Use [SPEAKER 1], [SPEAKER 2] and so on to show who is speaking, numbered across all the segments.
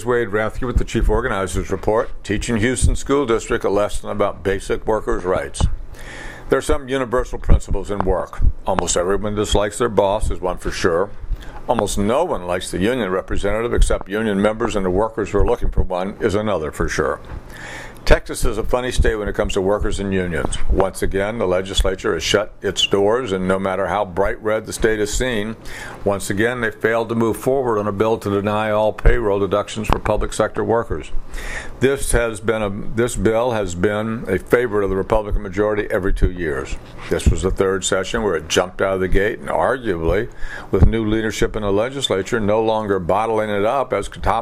[SPEAKER 1] Wade Rathke with the Chief Organizers Report, teaching Houston School District a lesson about basic workers' rights. There are some universal principles in work. Almost everyone dislikes their boss, is one for sure. Almost no one likes the union representative except union members and the workers who are looking for one is another for sure. Texas is a funny state when it comes to workers and unions. Once again, the legislature has shut its doors, and no matter how bright red the state is seen, once again they failed to move forward on a bill to deny all payroll deductions for public sector workers. This bill has been a favorite of the Republican majority every 2 years. This was the third session where it jumped out of the gate, and arguably, with new leadership in the legislature no longer bottling it up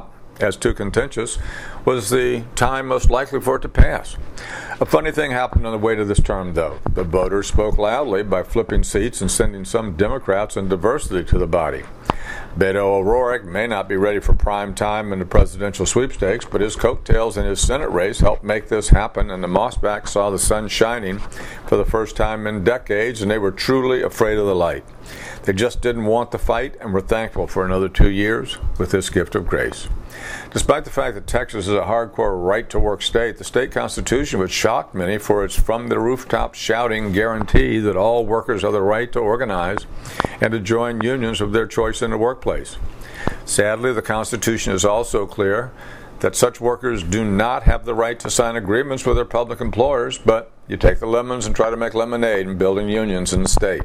[SPEAKER 1] as too contentious, was the time most likely for it to pass. A funny thing happened on the way to this term, though. The voters spoke loudly by flipping seats and sending some Democrats and diversity to the body. Beto O'Rourke may not be ready for prime time in the presidential sweepstakes, but his coattails in his Senate race helped make this happen, and the Mossbacks saw the sun shining for the first time in decades, and they were truly afraid of the light. They just didn't want the fight and were thankful for another 2 years with this gift of grace. Despite the fact that Texas is a hardcore right-to-work state, the state constitution would shock many for its from-the-rooftop shouting guarantee that all workers have the right to organize and to join unions of their choice in the workplace. Sadly, the Constitution is also clear that such workers do not have the right to sign agreements with their public employers, but you take the lemons and try to make lemonade in building unions in the state.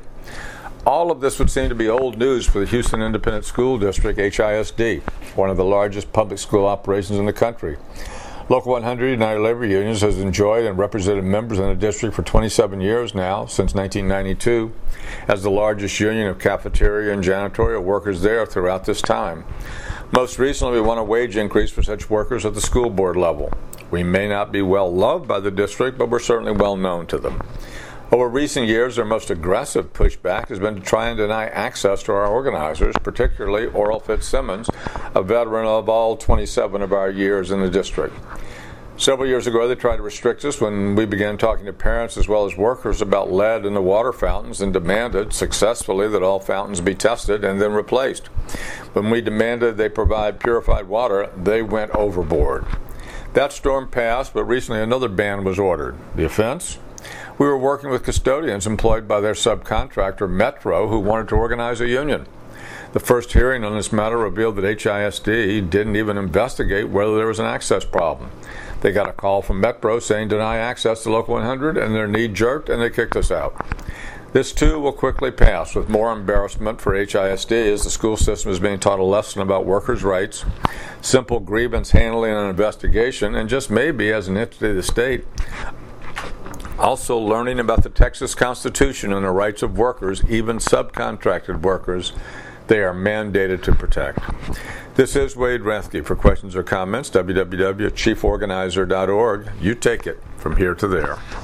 [SPEAKER 1] All of this would seem to be old news for the Houston Independent School District, HISD, one of the largest public school operations in the country. Local 100 United Labor Unions has enjoyed and represented members in the district for 27 years now, since 1992, as the largest union of cafeteria and janitorial workers there throughout this time. Most recently, we won a wage increase for such workers at the school board level. We may not be well loved by the district, but we're certainly well known to them. Over recent years, their most aggressive pushback has been to try and deny access to our organizers, particularly Oral Fitzsimmons, a veteran of all 27 of our years in the district. Several years ago, they tried to restrict us when we began talking to parents as well as workers about lead in the water fountains and demanded successfully that all fountains be tested and then replaced. When we demanded they provide purified water, they went overboard. That storm passed, but recently another ban was ordered. The offense? We were working with custodians employed by their subcontractor, Metro, who wanted to organize a union. The first hearing on this matter revealed that HISD didn't even investigate whether there was an access problem. They got a call from Metro saying deny access to Local 100, and their knee jerked, and they kicked us out. This, too, will quickly pass, with more embarrassment for HISD as the school system is being taught a lesson about workers' rights, simple grievance handling and investigation, and just maybe, as an entity of the state, also learning about the Texas Constitution and the rights of workers, even subcontracted workers, they are mandated to protect. This is Wade Rathke. For questions or comments, www.chieforganizer.org. You take it from here to there.